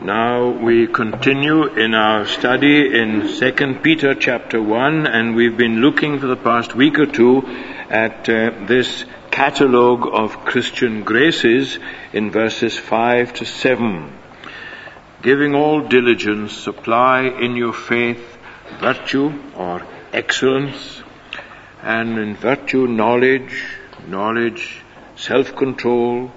Now we continue in our study in 2 Peter chapter 1, and we've been looking for the past week or two at this catalogue of Christian graces in verses 5 to 7. Giving all diligence, supply in your faith virtue or excellence, and in virtue knowledge, self-control,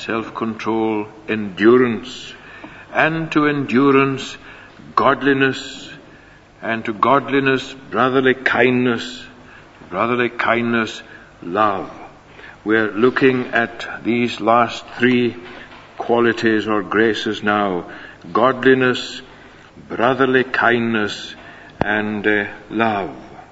endurance, and to endurance, godliness, and to godliness, brotherly kindness, love. We're looking at these last three qualities or graces now: godliness, brotherly kindness, and love.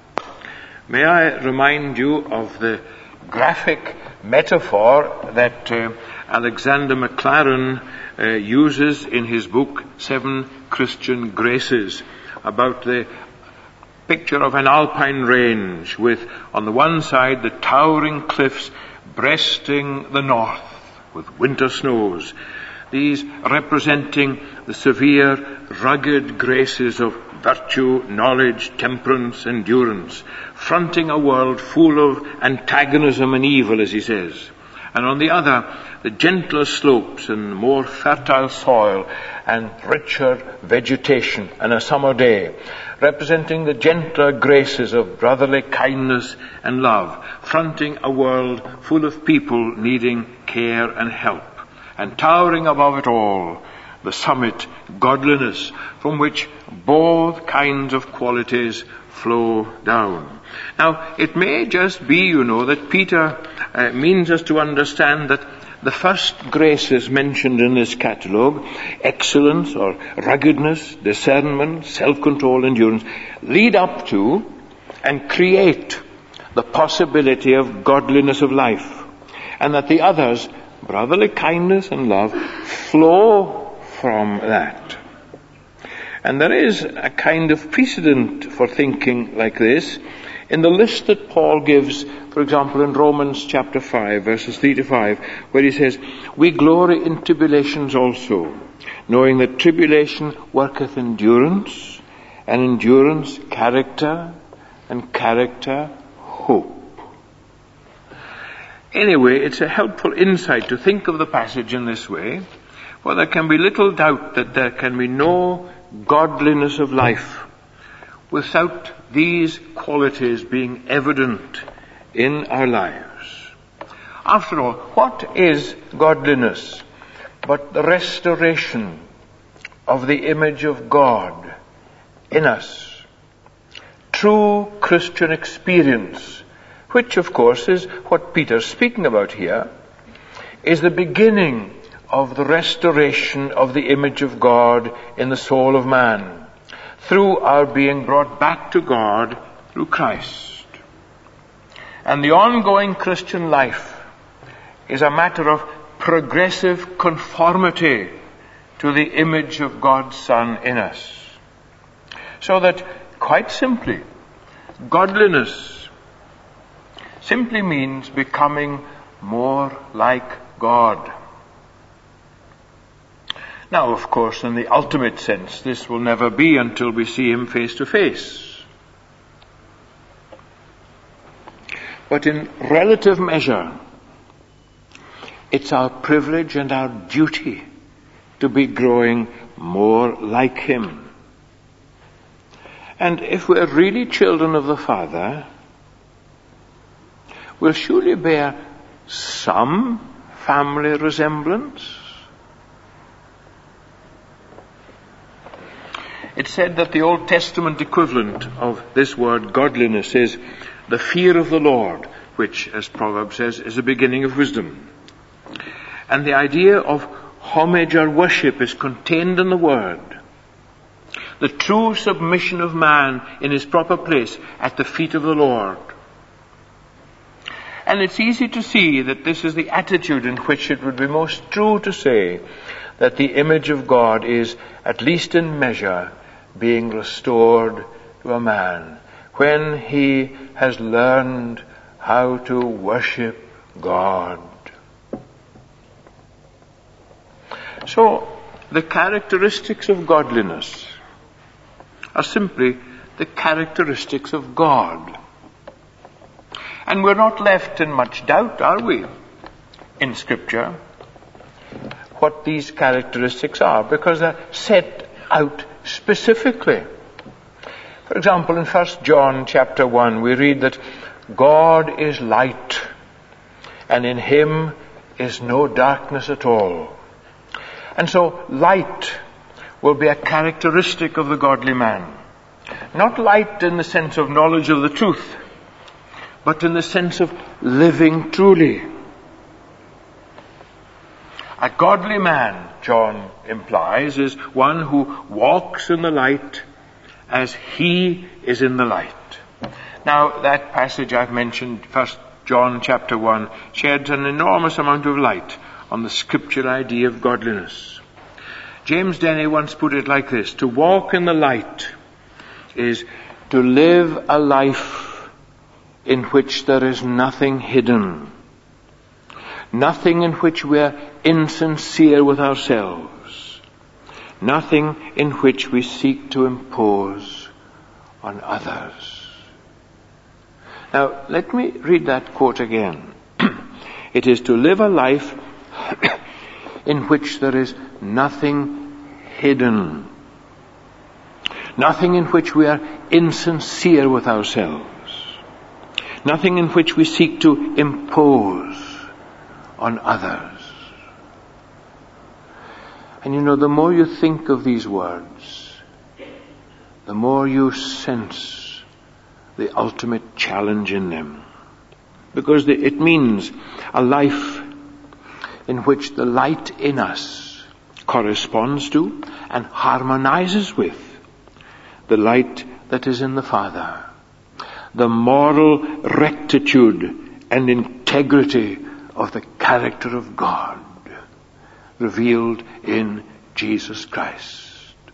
May I remind you of the graphic metaphor that Alexander Maclaren uses in his book, 7 Christian Graces, about the picture of an alpine range with, on the one side, the towering cliffs breasting the north with winter snows, these representing the severe, rugged graces of virtue, knowledge, temperance, endurance, fronting a world full of antagonism and evil, as he says. And on the other, the gentler slopes and more fertile soil and richer vegetation and a summer day, representing the gentler graces of brotherly kindness and love, fronting a world full of people needing care and help. And towering above it all, the summit, godliness, from which both kinds of qualities flow down. Now, it may just be, that Peter means us to understand that the first graces mentioned in this catalogue, excellence or ruggedness, discernment, self-control, endurance, lead up to and create the possibility of godliness of life, and that the others, brotherly kindness and love, flow from that. And there is a kind of precedent for thinking like this in the list that Paul gives, for example, in Romans chapter 5, verses 3 to 5, where he says, "We glory in tribulations also, knowing that tribulation worketh endurance, and endurance character, and character hope." Anyway, it's a helpful insight to think of the passage in this way, for there can be little doubt that there can be no godliness of life without these qualities being evident in our lives. After all, what is godliness but the restoration of the image of God in us? True Christian experience, which of course is what Peter's speaking about here, is the beginning of the restoration of the image of God in the soul of man, through our being brought back to God through Christ. And the ongoing Christian life is a matter of progressive conformity to the image of God's Son in us. So that, quite simply, godliness simply means becoming more like God. Now, of course, in the ultimate sense, this will never be until we see Him face to face. But in relative measure, it's our privilege and our duty to be growing more like Him. And if we're really children of the Father, we'll surely bear some family resemblance. It's said that the Old Testament equivalent of this word godliness is the fear of the Lord, which, as Proverbs says, is the beginning of wisdom. And the idea of homage or worship is contained in the word. The true submission of man in his proper place at the feet of the Lord. And it's easy to see that this is the attitude in which it would be most true to say that the image of God is, at least in measure, being restored to a man when he has learned how to worship God. So, the characteristics of godliness are simply the characteristics of God. And we're not left in much doubt, are we, in Scripture, what these characteristics are, because they're set out specifically. For example, in 1 John chapter 1, we read that God is light, and in him is no darkness at all. And so light will be a characteristic of the godly man. Not light in the sense of knowledge of the truth, but in the sense of living truly. A godly man, John implies, is one who walks in the light as he is in the light. Now, that passage I've mentioned, 1 John chapter 1, sheds an enormous amount of light on the scripture idea of godliness. James Denney once put it like this: to walk in the light is to live a life in which there is nothing hidden, nothing in which we are insincere with ourselves, nothing in which we seek to impose on others. Now, let me read that quote again. It is to live a life in which there is nothing hidden, nothing in which we are insincere with ourselves, nothing in which we seek to impose on others. And you know, the more you think of these words, the more you sense the ultimate challenge in them. Because it means a life in which the light in us corresponds to and harmonizes with the light that is in the Father. The moral rectitude and integrity of the character of God revealed in Jesus Christ.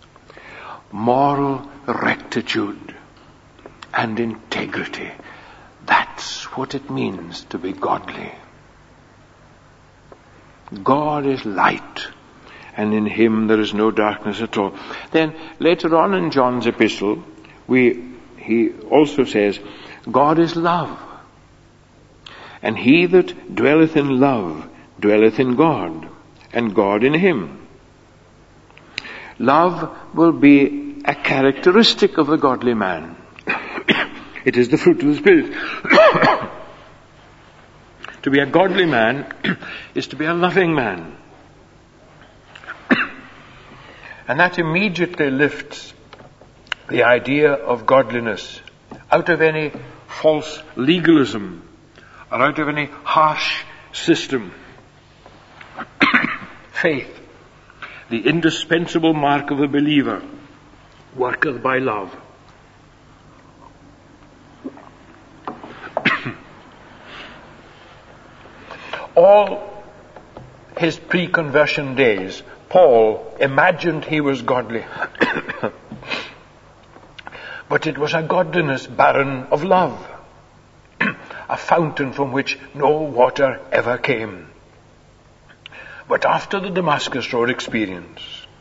Moral rectitude and integrity. That's what it means to be godly. God is light, and in him there is no darkness at all. Then later on in John's epistle, he also says, God is love, and he that dwelleth in love dwelleth in God, and God in him. Love will be a characteristic of the godly man. It is the fruit of the Spirit. To be a godly man is to be a loving man. And that immediately lifts the idea of godliness out of any false legalism or out of any harsh system. Faith, the indispensable mark of the believer, worketh by love. All his pre-conversion days, Paul imagined he was godly. But it was a godliness barren of love, a fountain from which no water ever came. But after the Damascus Road experience,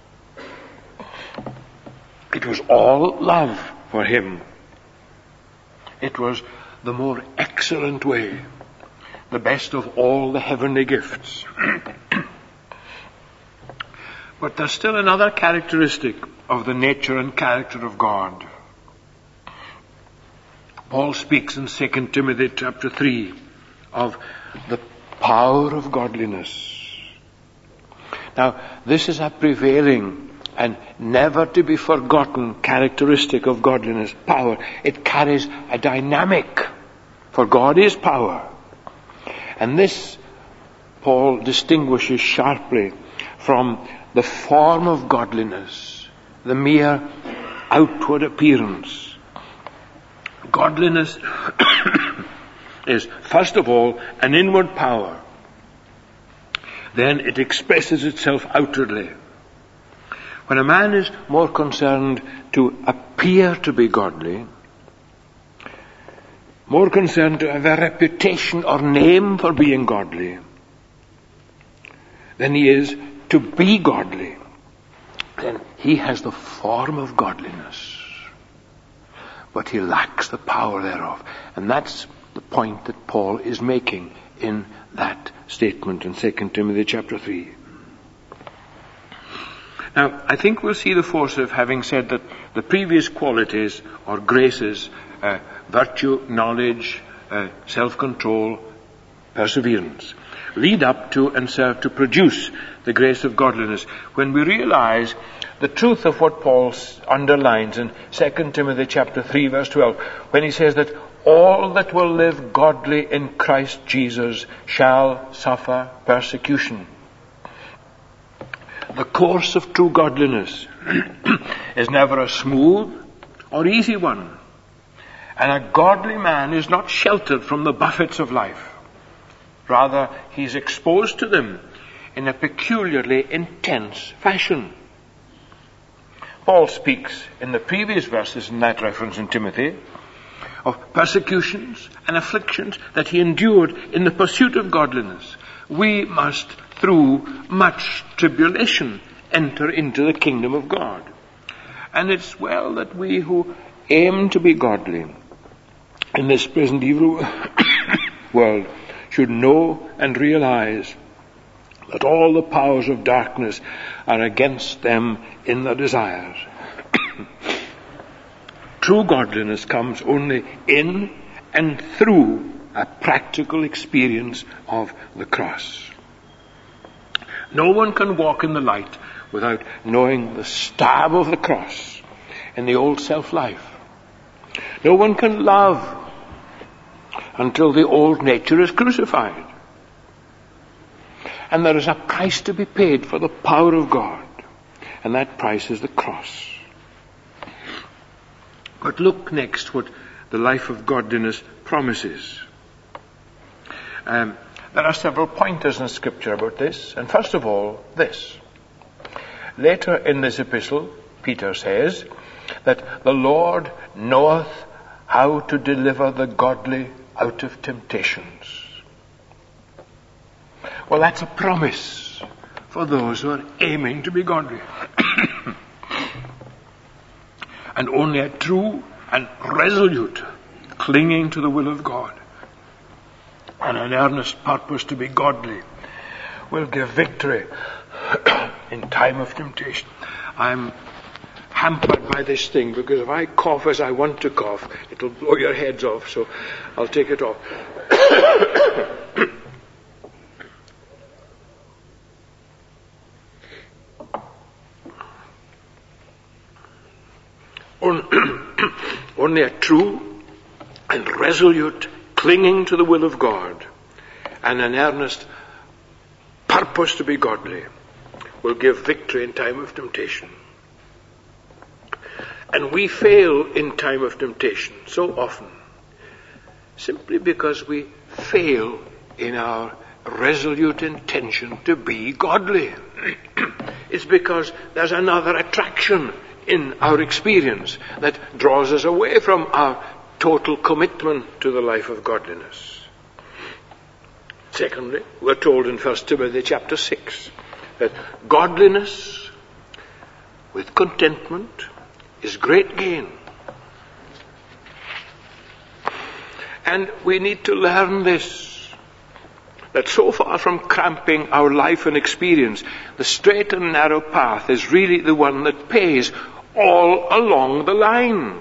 it was all love for him. It was the more excellent way, the best of all the heavenly gifts. But there's still another characteristic of the nature and character of God. Paul speaks in 2 Timothy chapter 3 of the power of godliness. Now, this is a prevailing and never to be forgotten characteristic of godliness, power. It carries a dynamic, for God is power. And this Paul distinguishes sharply from the form of godliness, the mere outward appearance. Godliness is, first of all, an inward power. Then it expresses itself outwardly. When a man is more concerned to appear to be godly, more concerned to have a reputation or name for being godly, than he is to be godly, then he has the form of godliness, but he lacks the power thereof. And that's the point that Paul is making in that statement in 2 Timothy chapter 3. Now, I think we'll see the force of having said that the previous qualities or graces, virtue, knowledge, self-control, perseverance, lead up to and serve to produce the grace of godliness. When we realize the truth of what Paul underlines in 2 Timothy chapter 3 verse 12, when he says that all that will live godly in Christ Jesus shall suffer persecution. The course of true godliness is never a smooth or easy one. And a godly man is not sheltered from the buffets of life. Rather, he's exposed to them in a peculiarly intense fashion. Paul speaks in the previous verses in that reference in Timothy of persecutions and afflictions that he endured in the pursuit of godliness. We must, through much tribulation, enter into the kingdom of God. And it's well that we who aim to be godly in this present evil world should know and realize that all the powers of darkness are against them in their desires. True godliness comes only in and through a practical experience of the cross. No one can walk in the light without knowing the stab of the cross in the old self-life. No one can love until the old nature is crucified. And there is a price to be paid for the power of God, and that price is the cross. But look next what the life of godliness promises. There are several pointers in Scripture about this, and first of all, this. Later in this epistle, Peter says that the Lord knoweth how to deliver the godly out of temptations. Well, that's a promise for those who are aiming to be godly. And only a true and resolute clinging to the will of God and an earnest purpose to be godly will give victory in time of temptation. I'm hampered by this thing because if I cough as I want to cough, it'll blow your heads off, so I'll take it off. Only a true and resolute clinging to the will of God and an earnest purpose to be godly will give victory in time of temptation. And we fail in time of temptation so often simply because we fail in our resolute intention to be godly. It's because there's another attraction in our experience that draws us away from our total commitment to the life of godliness. Secondly, we're told in 1 Timothy chapter 6 that godliness with contentment is great gain. And we need to learn this, that so far from cramping our life and experience, the straight and narrow path is really the one that pays all along the line.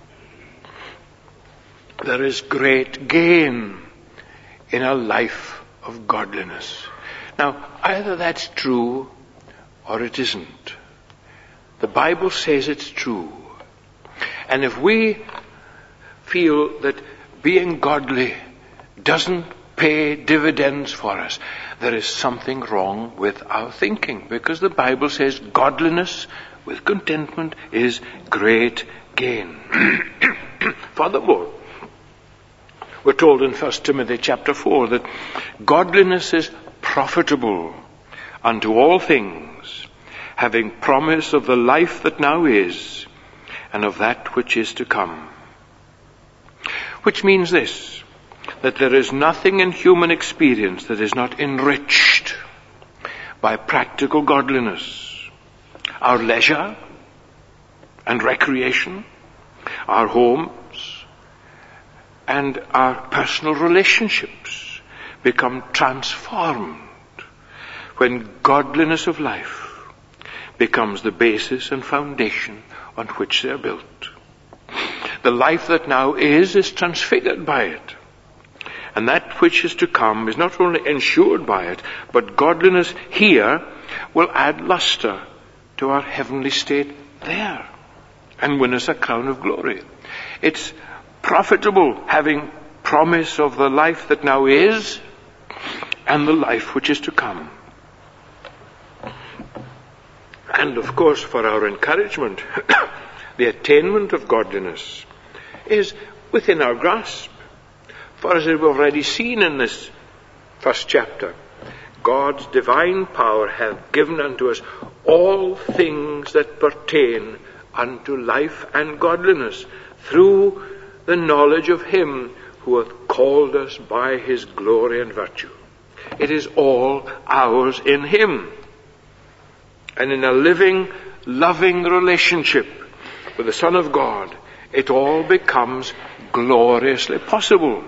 There is great gain in a life of godliness. Now, either that's true or it isn't. The Bible says it's true. And if we feel that being godly doesn't pay dividends for us, there is something wrong with our thinking, because the Bible says godliness with contentment is great gain. Furthermore, we're told in 1 Timothy chapter 4 that godliness is profitable unto all things, having promise of the life that now is and of that which is to come. Which means this, that there is nothing in human experience that is not enriched by practical godliness. our leisure and recreation, our homes, and our personal relationships become transformed when godliness of life becomes the basis and foundation on which they are built. The life that now is transfigured by it. And that which is to come is not only ensured by it, but godliness here will add luster to our heavenly state there and win us a crown of glory. It's profitable having promise of the life that now is and the life which is to come. And of course, for our encouragement, the attainment of godliness is within our grasp. For as we've already seen in this first chapter, God's divine power hath given unto us all things that pertain unto life and godliness through the knowledge of Him who hath called us by His glory and virtue. It is all ours in Him. And in a living, loving relationship with the Son of God, it all becomes gloriously possible.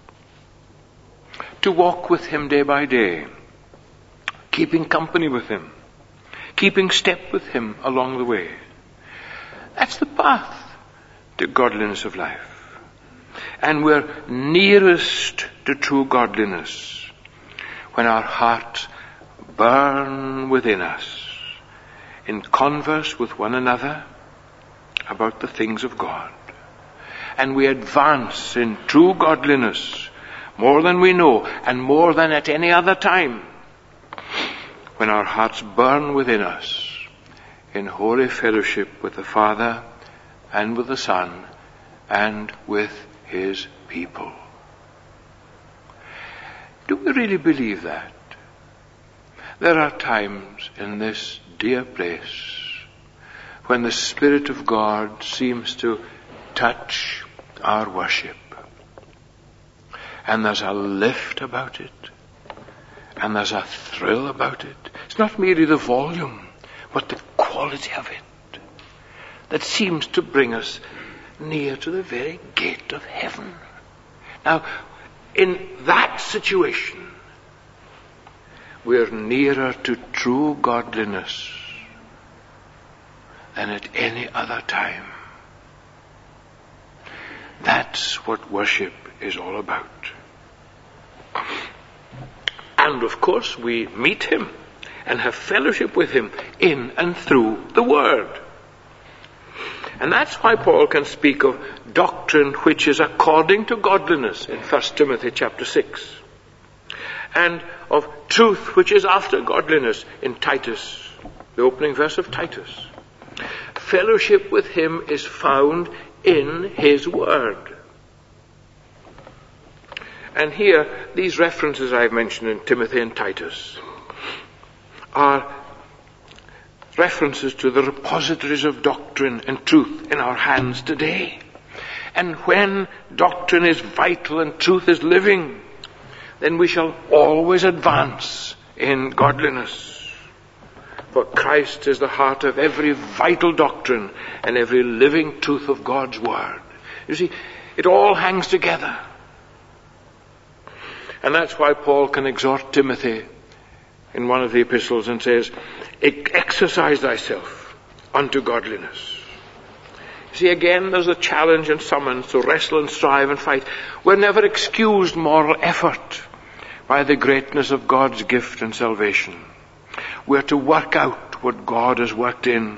To walk with Him day by day, keeping company with Him, keeping step with Him along the way. That's the path to godliness of life. And we're nearest to true godliness when our hearts burn within us in converse with one another about the things of God. And we advance in true godliness more than we know and more than at any other time when our hearts burn within us in holy fellowship with the Father and with the Son and with His people. Do we really believe that? There are times in this dear place when the Spirit of God seems to touch our worship. And there's a lift about it. And there's a thrill about it. It's not merely the volume, but the quality of it that seems to bring us near to the very gate of heaven. Now, in that situation, we're nearer to true godliness than at any other time. That's what worship is all about. And of course, we meet Him and have fellowship with Him in and through the Word. And that's why Paul can speak of doctrine which is according to godliness in 1 Timothy chapter 6. And of truth which is after godliness in Titus, the opening verse of Titus. Fellowship with Him is found in His Word. And here, these references I've mentioned in Timothy and Titus are references to the repositories of doctrine and truth in our hands today. And when doctrine is vital and truth is living, then we shall always advance in godliness. For Christ is the heart of every vital doctrine and every living truth of God's Word. You see, it all hangs together. And that's why Paul can exhort Timothy in one of the epistles and says, exercise thyself unto godliness. You see, again, there's a challenge and summons to wrestle and strive and fight. We're never excused moral effort by the greatness of God's gift and salvation. We're to work out what God has worked in.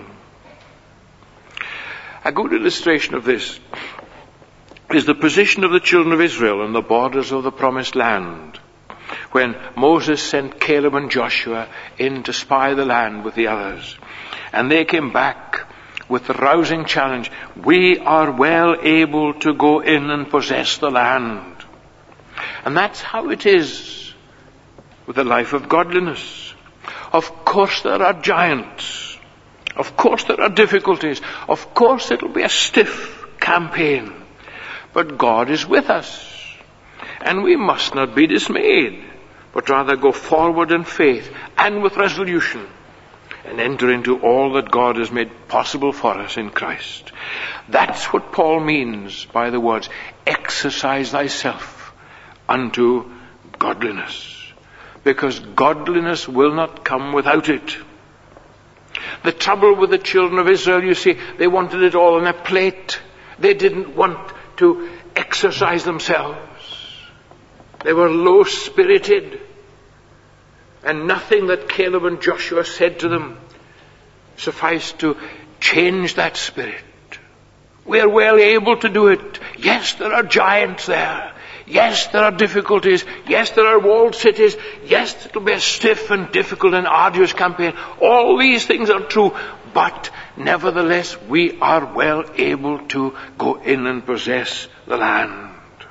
A good illustration of this is the position of the children of Israel on the borders of the promised land, when Moses sent Caleb and Joshua in to spy the land with the others. And they came back with the rousing challenge, we are well able to go in and possess the land. And that's how it is with the life of godliness. Of course there are giants. Of course there are difficulties. Of course it'll be a stiff campaign. But God is with us. And we must not be dismayed, but rather go forward in faith and with resolution, and enter into all that God has made possible for us in Christ. That's what Paul means by the words, exercise thyself unto godliness. Because godliness will not come without it. The trouble with the children of Israel, you see, they wanted it all on a plate. They didn't want to exercise themselves. They were low-spirited. And nothing that Caleb and Joshua said to them sufficed to change that spirit. We are well able to do it. Yes, there are giants there. Yes, there are difficulties. Yes, there are walled cities. Yes, it will be a stiff and difficult and arduous campaign. All these things are true. But nevertheless, we are well able to go in and possess the land.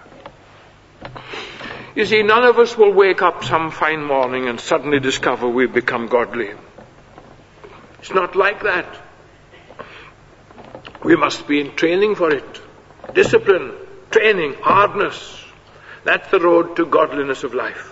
You see, none of us will wake up some fine morning and suddenly discover we've become godly. It's not like that. We must be in training for it. Discipline, training, hardness. That's the road to godliness of life.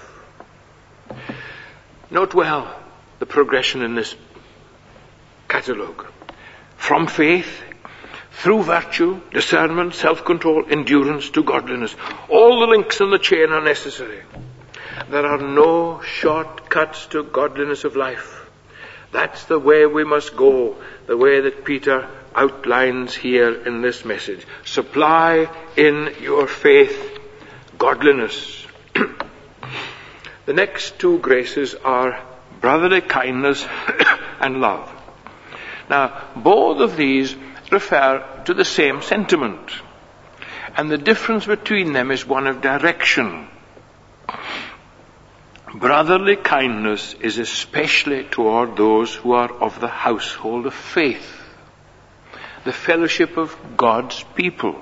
Note well the progression in this catalogue. From faith, through virtue, discernment, self-control, endurance to godliness. All the links in the chain are necessary. There are no shortcuts to godliness of life. That's the way we must go, the way that Peter outlines here in this message. Supply in your faith godliness. The next two graces are brotherly kindness and love. Now, both of these refer to the same sentiment, and the difference between them is one of direction. Brotherly kindness is especially toward those who are of the household of faith, the fellowship of God's people.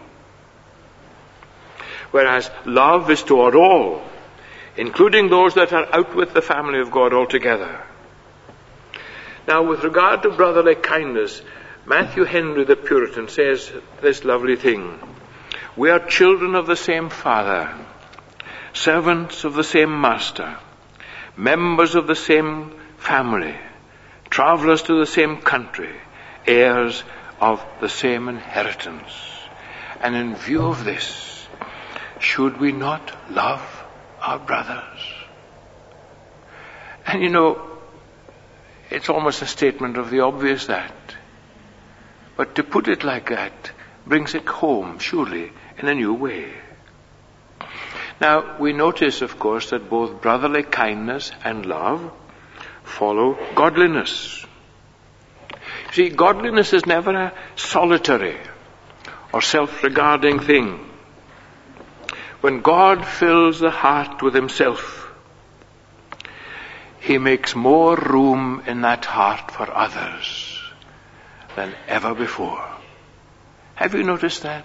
Whereas love is toward all, including those that are out with the family of God altogether. Now, with regard to brotherly kindness, Matthew Henry the Puritan says this lovely thing. We are children of the same Father, servants of the same Master, members of the same family, travelers to the same country, heirs of the same inheritance. And in view of this, should we not love our brothers? And you know, it's almost a statement of the obvious that. But to put it like that brings it home, surely, in a new way. Now, we notice, of course, that both brotherly kindness and love follow godliness. You see, godliness is never a solitary or self-regarding thing. When God fills the heart with himself, he makes more room in that heart for others than ever before. Have you noticed that?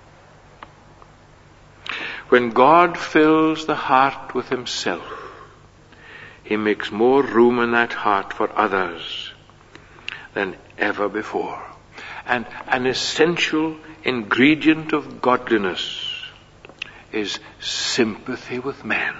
When God fills the heart with himself, he makes more room in that heart for others than ever before. And an essential ingredient of godliness is sympathy with men.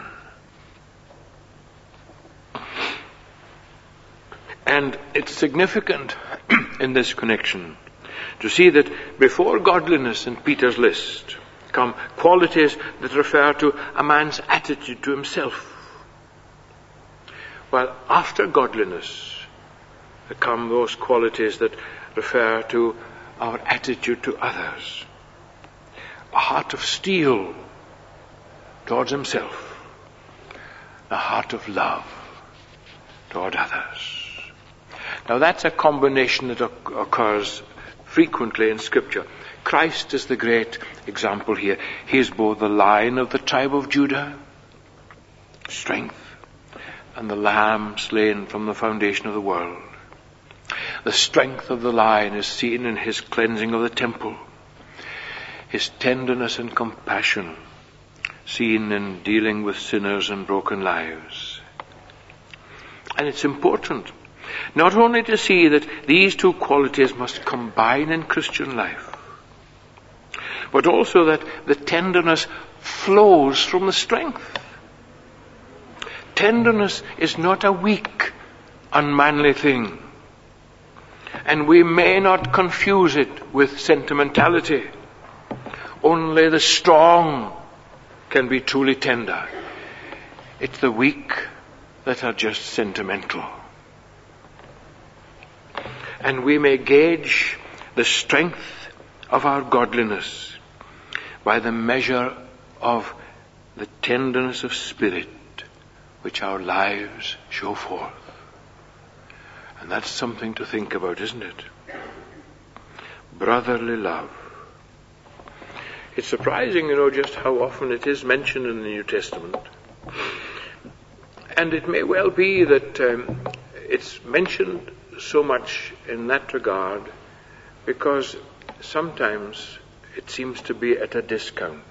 And it's significant in this connection to see that before godliness in Peter's list come qualities that refer to a man's attitude to himself, while after godliness come those qualities that refer to our attitude to others. A heart of steel towards himself, a heart of love toward others. Now that's a combination that occurs frequently in Scripture. Christ is the great example here. He is both the Lion of the tribe of Judah, strength, and the Lamb slain from the foundation of the world. The strength of the Lion is seen in his cleansing of the temple, his tenderness and compassion seen in dealing with sinners and broken lives. And it's important not only to see that these two qualities must combine in Christian life, but also that the tenderness flows from the strength. Tenderness is not a weak, unmanly thing. And we may not confuse it with sentimentality. Only the strong can be truly tender. It's the weak that are just sentimental. And we may gauge the strength of our godliness by the measure of the tenderness of spirit which our lives show forth. And that's something to think about, isn't it? Brotherly love. It's surprising, just how often it is mentioned in the New Testament. And it may well be that it's mentioned so much in that regard because sometimes it seems to be at a discount.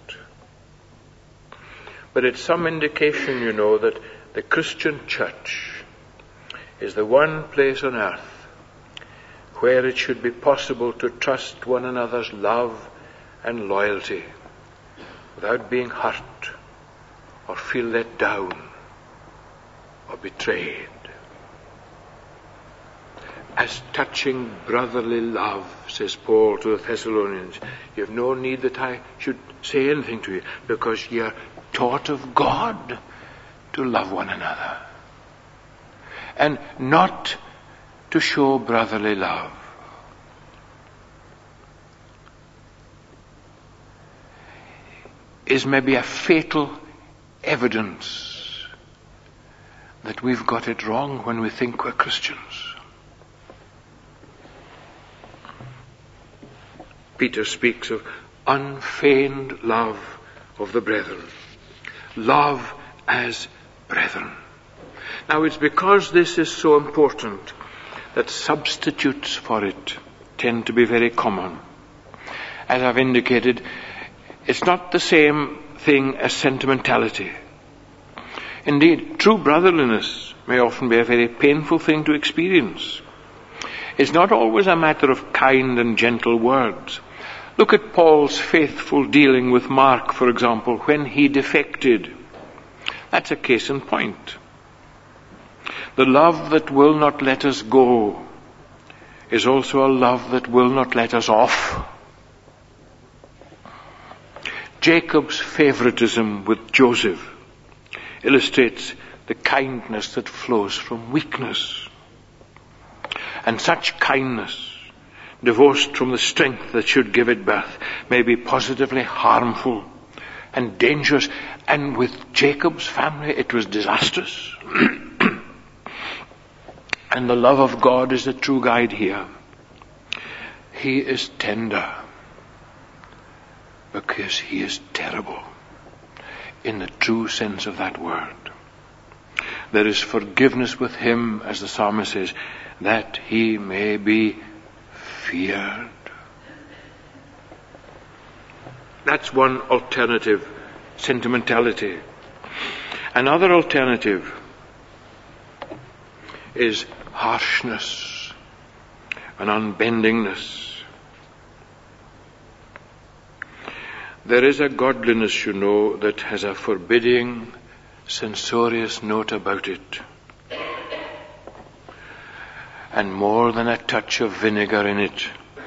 But it's some indication, that the Christian church is the one place on earth where it should be possible to trust one another's love and loyalty without being hurt or feel let down or betrayed. As touching brotherly love, says Paul to the Thessalonians, you have no need that I should say anything to you, because you are taught of God to love one another. And not to show brotherly love is maybe a fatal evidence that we've got it wrong when we think we're Christians. Peter speaks of unfeigned love of the brethren. Love as brethren. Now it's because this is so important that substitutes for it tend to be very common. As I've indicated, it's not the same thing as sentimentality. Indeed, true brotherliness may often be a very painful thing to experience. It's not always a matter of kind and gentle words. Look at Paul's faithful dealing with Mark, for example, when he defected. That's a case in point. The love that will not let us go is also a love that will not let us off. Jacob's favoritism with Joseph illustrates the kindness that flows from weakness. And such kindness, divorced from the strength that should give it birth, may be positively harmful and dangerous. And with Jacob's family, it was disastrous. And the love of God is the true guide here. He is tender because he is terrible in the true sense of that word. There is forgiveness with him, as the psalmist says, that he may be feared. That's one alternative, sentimentality. Another alternative is harshness and unbendingness. There is a godliness, that has a forbidding, censorious note about it. And more than a touch of vinegar in it.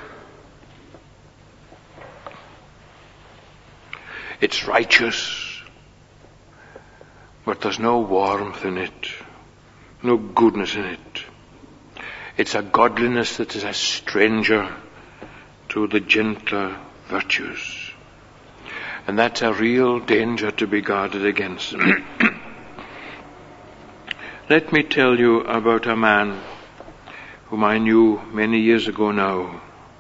It's righteous, but there's no warmth in it, no goodness in it. It's a godliness that is a stranger to the gentler virtues. And that's a real danger to be guarded against. Let me tell you about a man whom I knew many years ago now,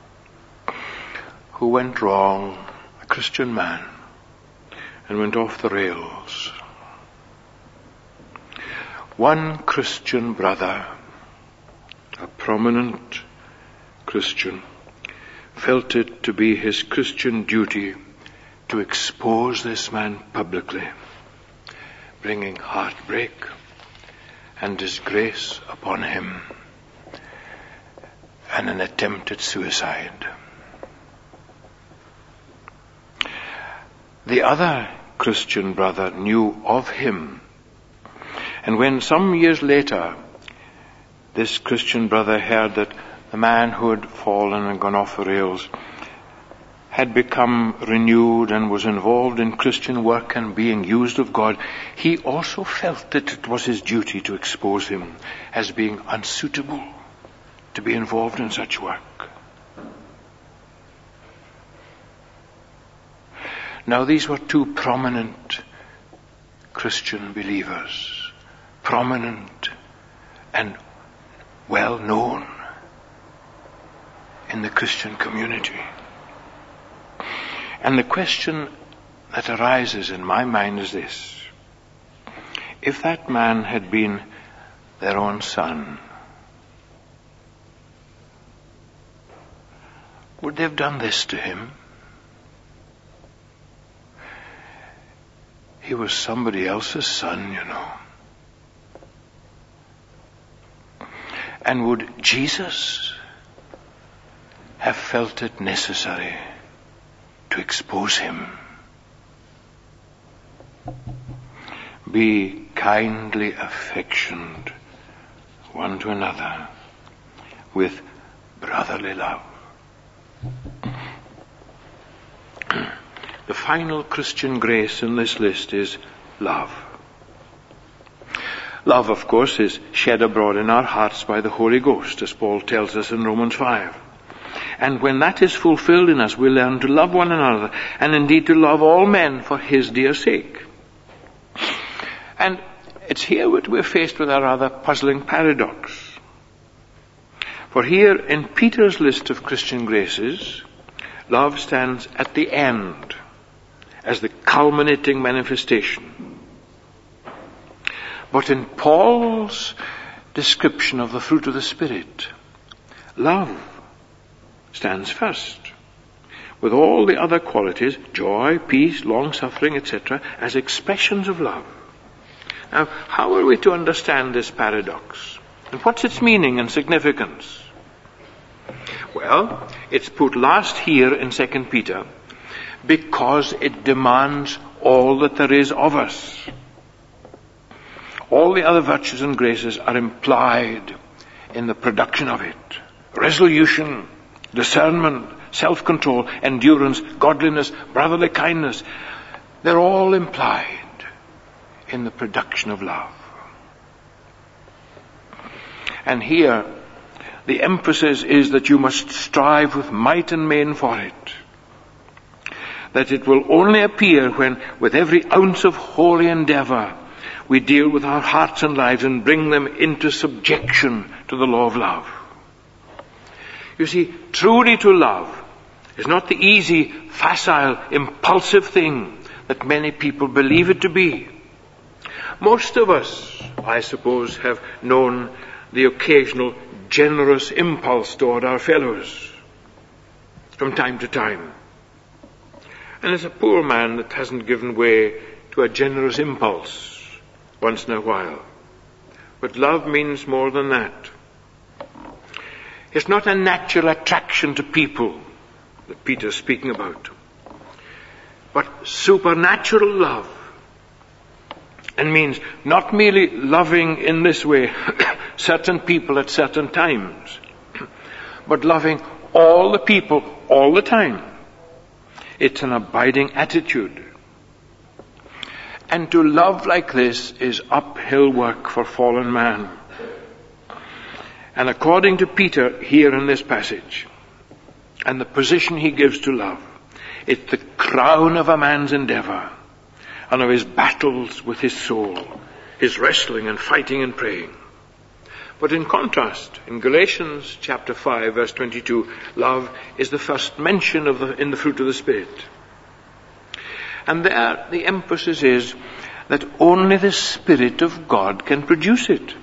who went wrong, a Christian man, and went off the rails. One Christian brother, a prominent Christian, felt it to be his Christian duty to expose this man publicly, bringing heartbreak and disgrace upon him, and an attempt at suicide. The other Christian brother knew of him, and when some years later this Christian brother heard that the man who had fallen and gone off the rails, had become renewed and was involved in Christian work and being used of God, he also felt that it was his duty to expose him as being unsuitable to be involved in such work. Now, these were two prominent Christian believers, prominent and well known in the Christian community. And the question that arises in my mind is this: if that man had been their own son, would they have done this to him? He was somebody else's son, you know. And would Jesus have felt it necessary to expose him? Be kindly affectioned one to another with brotherly love. The final Christian grace in this list is love. Love, of course, is shed abroad in our hearts by the Holy Ghost, as Paul tells us in Romans 5. And when that is fulfilled in us, we learn to love one another, and indeed to love all men for his dear sake. And it's here that we're faced with a rather puzzling paradox. For here in Peter's list of Christian graces, love stands at the end as the culminating manifestation. But in Paul's description of the fruit of the Spirit, love stands first, with all the other qualities, joy, peace, long-suffering, etc., as expressions of love. Now, how are we to understand this paradox? And what's its meaning and significance? Well, it's put last here in 2 Peter because it demands all that there is of us. All the other virtues and graces are implied in the production of it. Resolution, discernment, self-control, endurance, godliness, brotherly kindness. They're all implied in the production of love. And here, the emphasis is that you must strive with might and main for it. That it will only appear when, with every ounce of holy endeavor, we deal with our hearts and lives and bring them into subjection to the law of love. You see, truly to love is not the easy, facile, impulsive thing that many people believe it to be. Most of us, I suppose, have known the occasional generous impulse toward our fellows from time to time. And it's a poor man that hasn't given way to a generous impulse once in a while. But love means more than that. It's not a natural attraction to people that Peter's speaking about, but supernatural love. And means not merely loving in this way certain people at certain times, but loving all the people all the time. It's an abiding attitude. And to love like this is uphill work for fallen man. And according to Peter here in this passage, and the position he gives to love, it's the crown of a man's endeavor and of his battles with his soul, his wrestling and fighting and praying. But in contrast, in Galatians chapter 5, verse 22, love is the first mention in the fruit of the Spirit. And there the emphasis is that only the Spirit of God can produce it.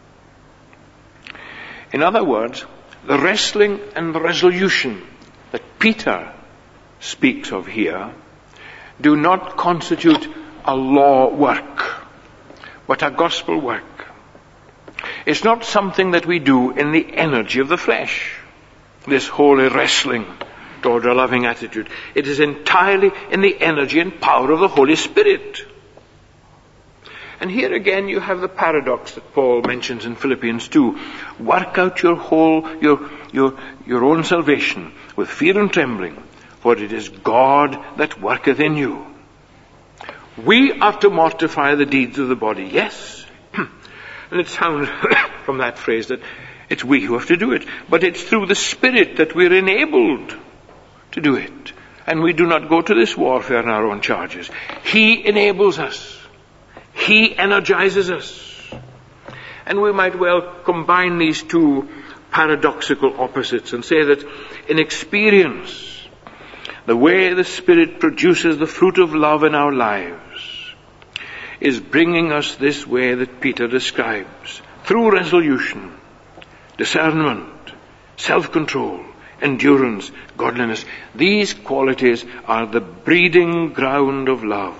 In other words, the wrestling and the resolution that Peter speaks of here do not constitute a law work, but a gospel work. It's not something that we do in the energy of the flesh, this holy wrestling toward a loving attitude. It is entirely in the energy and power of the Holy Spirit. And here again you have the paradox that Paul mentions in Philippians 2. Work out your own salvation with fear and trembling, for it is God that worketh in you. We are to mortify the deeds of the body, yes. And it sounds from that phrase that it's we who have to do it. But it's through the Spirit that we're enabled to do it. And we do not go to this warfare in our own charges. He enables us. He energizes us. And we might well combine these two paradoxical opposites and say that in experience, the way the Spirit produces the fruit of love in our lives is bringing us this way that Peter describes, through resolution, discernment, self-control, endurance, godliness. These qualities are the breeding ground of love.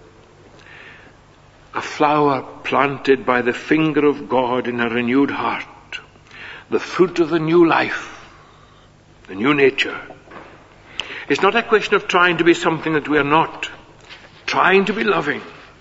A flower planted by the finger of God in a renewed heart, the fruit of the new life, the new nature. It's not a question of trying to be something that we are not, trying to be loving.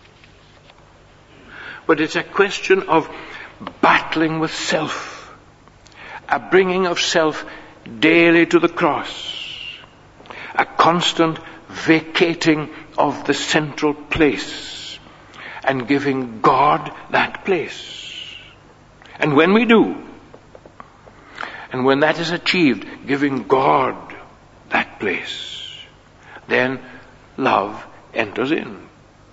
But it's a question of battling with self, a bringing of self daily to the cross, a constant vacating of the central place and giving God that place. And when we do, and when that is achieved, giving God that place, then love enters in.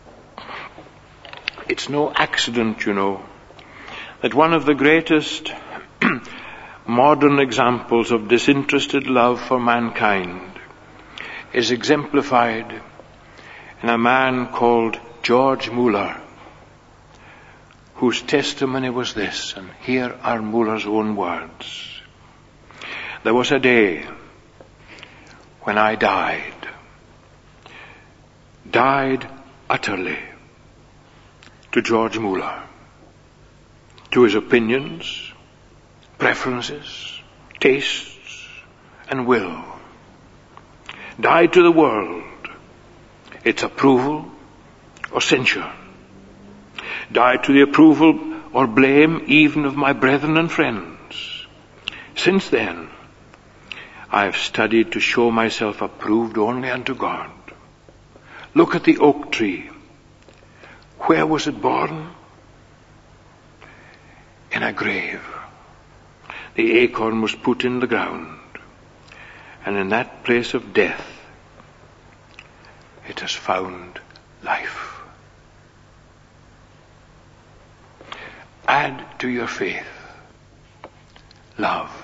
It's no accident, that one of the greatest modern examples of disinterested love for mankind is exemplified in a man called George Muller, whose testimony was this, and here are Muller's own words. There was a day when I died utterly to George Muller, to his opinions, preferences, tastes, and will. Died to the world, its approval or censure. Died to the approval or blame even of my brethren and friends. Since then, I have studied to show myself approved only unto God. Look at the oak tree. Where was it born? In a grave. The acorn was put in the ground, and in that place of death, it has found life. Add to your faith love.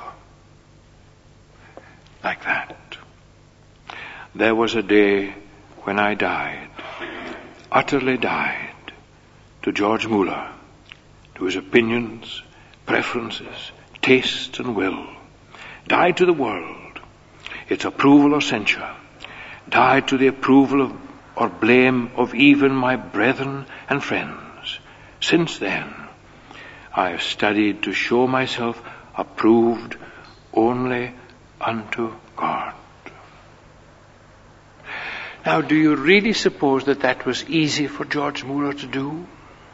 Like that. There was a day when I died, utterly died, to George Muller, to his opinions, preferences, taste and will. Died to the world, its approval or censure. Died to the approval of or blame of even my brethren and friends. Since then, I have studied to show myself approved only unto God. Now, do you really suppose that that was easy for George Muller to do?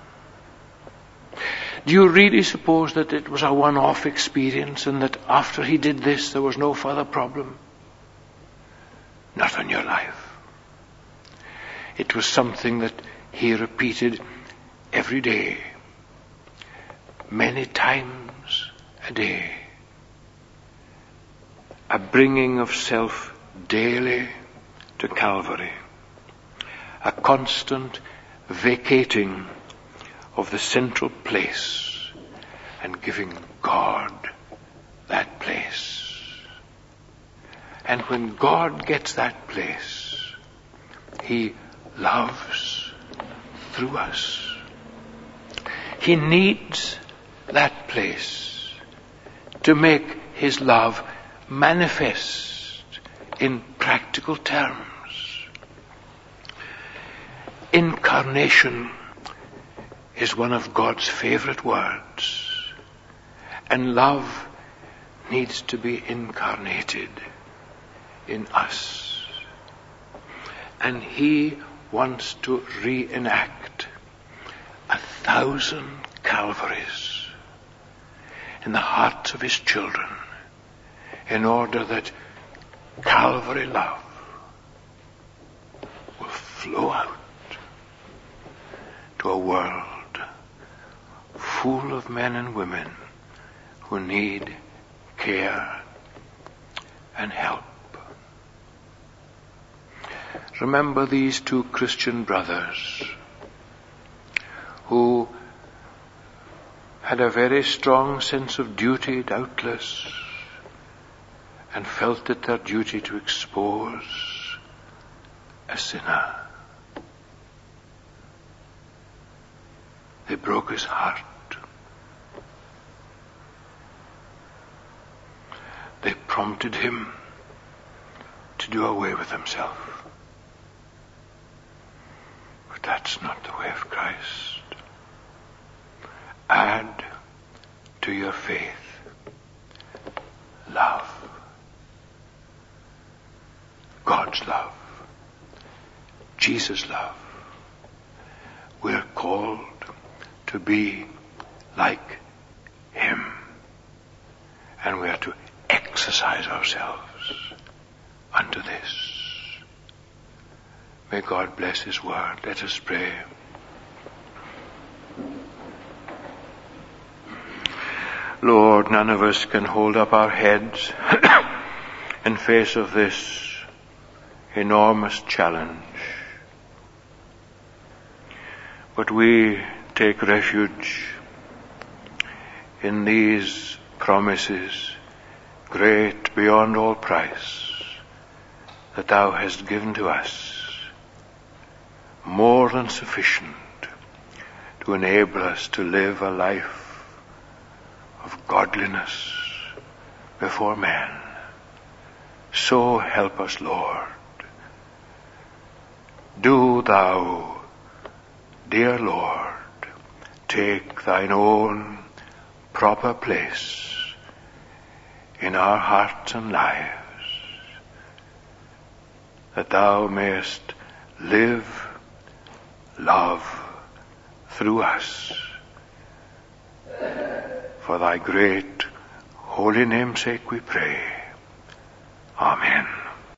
Do you really suppose that it was a one-off experience and that after he did this there was no further problem? Not on your life. It was something that he repeated every day, many times a day. A bringing of self daily to Calvary. A constant vacating of the central place and giving God that place. And when God gets that place, He loves through us. He needs that place to make His love manifest in practical terms. Incarnation is one of God's favorite words. And love needs to be incarnated in us. And He wants to reenact 1,000 1,000 Calvaries in the hearts of his children, in order that Calvary love will flow out to a world full of men and women who need care and help. Remember these two Christian brothers who had a very strong sense of duty, doubtless, and felt it their duty to expose a sinner. They broke his heart. They prompted him to do away with himself. But that's not the way of Christ. Add to your faith love. God's love. Jesus' love. We're called to be like him. And we are to exercise ourselves unto this. May God bless his word. Let us pray. Lord, none of us can hold up our heads in face of this enormous challenge. But we take refuge in these promises, great beyond all price, that thou hast given to us, more than sufficient to enable us to live a life of godliness before men. So help us, Lord. Do thou, dear Lord, take thine own proper place in our hearts and lives, that thou mayest live, love through us. For thy great holy name's sake we pray. Amen.